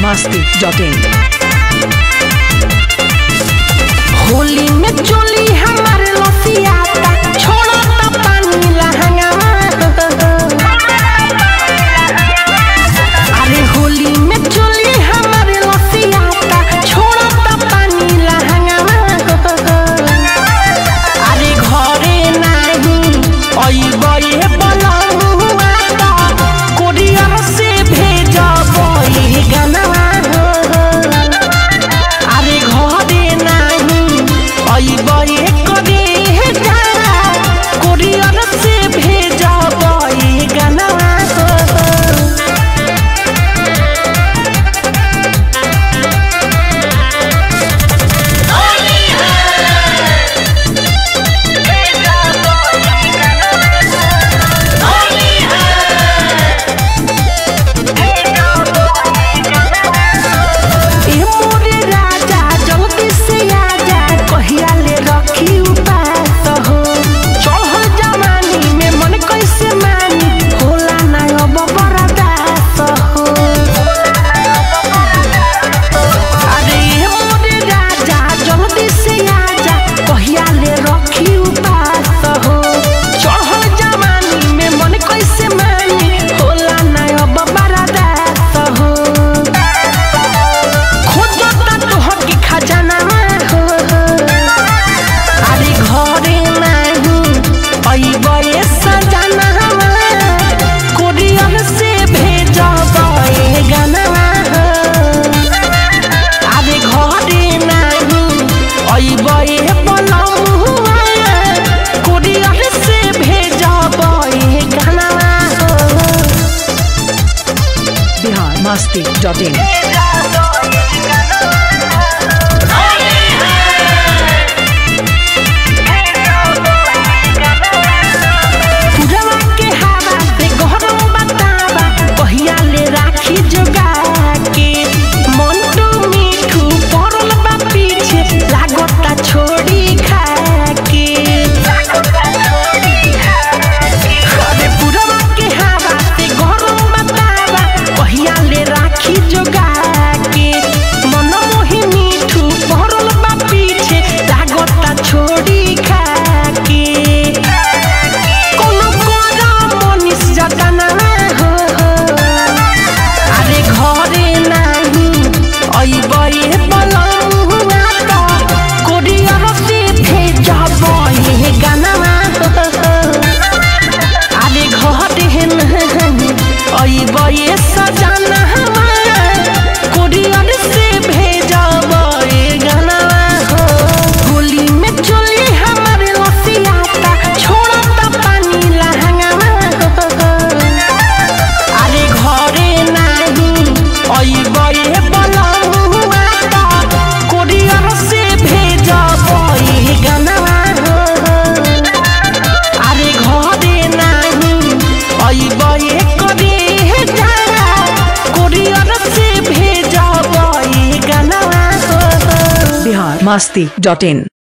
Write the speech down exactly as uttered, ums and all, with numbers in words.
मस्ती dot इन। होली में चोली हमारे लसियाता छोड़ा ता पानी लहंगा। अरे होली में चोली हमारे लसियाता छोड़ा ता पानी लहंगा। अरे घरे नहीं अइबे बलहुआ ता कोरियर से भेजबे गाना। अरे घरे नहीं अइबे करे जा कोरियर से भेजबे गाना। Masti dot in. Masti dot in.